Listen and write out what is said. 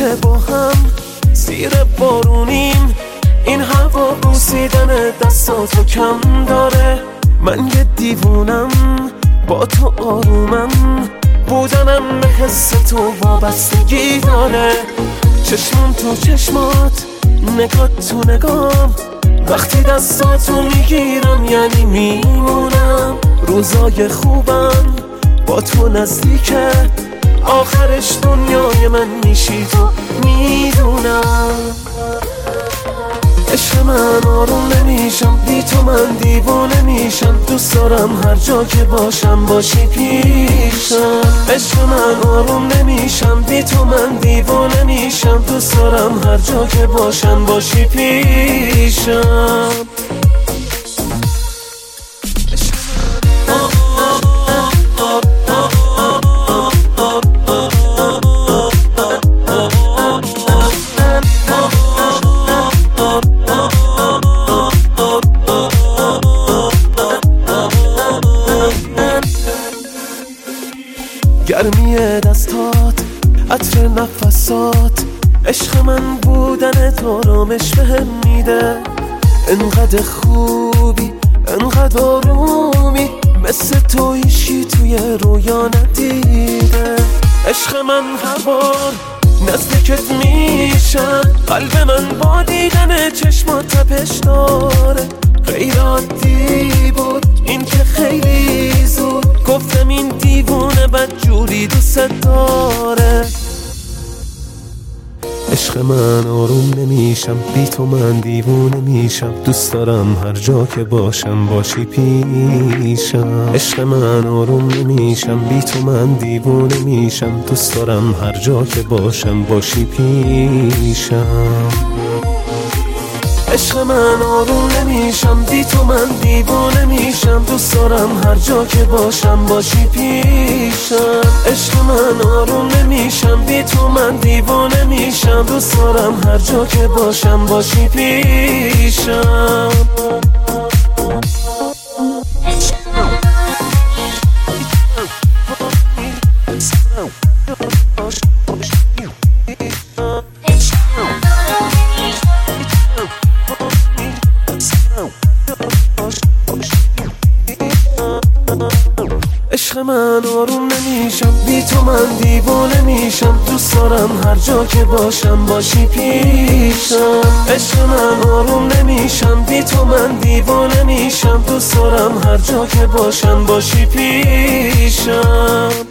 که با هم زیر بارونیم، این هوا بوسیدن دستاتو کم داره. من یه دیوونم با تو آرومم، بودنم به حس تو وابستگی داره. چشمم تو چشمات، نگاه تو نگام، وقتی دستاتو میگیرم یعنی میمونم. روزای خوبم با تو نزدیکه، آخرش دنیای من میشی تو میدونم. عشق من آروم نمیشم بی تو، من دیوانه میشم. دوست دارم هر جا که باشم باشی پیشم. عشق من آروم نمیشم بی تو، من دیوانه میشم. دوست دارم هر جا که باشم باشی پیشم. گرمی دستات، عطر نفسات، عشق من بودن تو آرامش بهم میده. انقدر خوبی، انقدر آرومی، مثل تو هیچی توی رویا ندیده. عشق من هر بار نزدیکت میشم، قلب من با دیدن چشمات تپش داره. غیر عادی بود این که خیلی زود گفتم این دیوونه بدجوری دوست داره. عشق من آروم نمیشم بی تو، من دیوونه میشم. دوست دارم هر جا که باشم باشی پیشم. عشق من آروم نمیشم بی تو، من دیوونه میشم. دوست دارم هر جا که باشم باشی پیشم. عشق من آروم نمیشم بی تو، من دیوانه میشم. دوست دارم هر جا که باشم باشی پیشم. عشق من آروم نمیشم بی تو، من دیوانه میشم. دوست دارم هر جا که باشم باشی پیشم. عشق من آروم نمیشم بی تو، من دیوانه میشم. دوست دارم هر جا که باشم باشی پیشم. عشق من آروم نمیشم بی تو، من دیوانه میشم. دوست دارم هر جا که باشم باشی پیشم.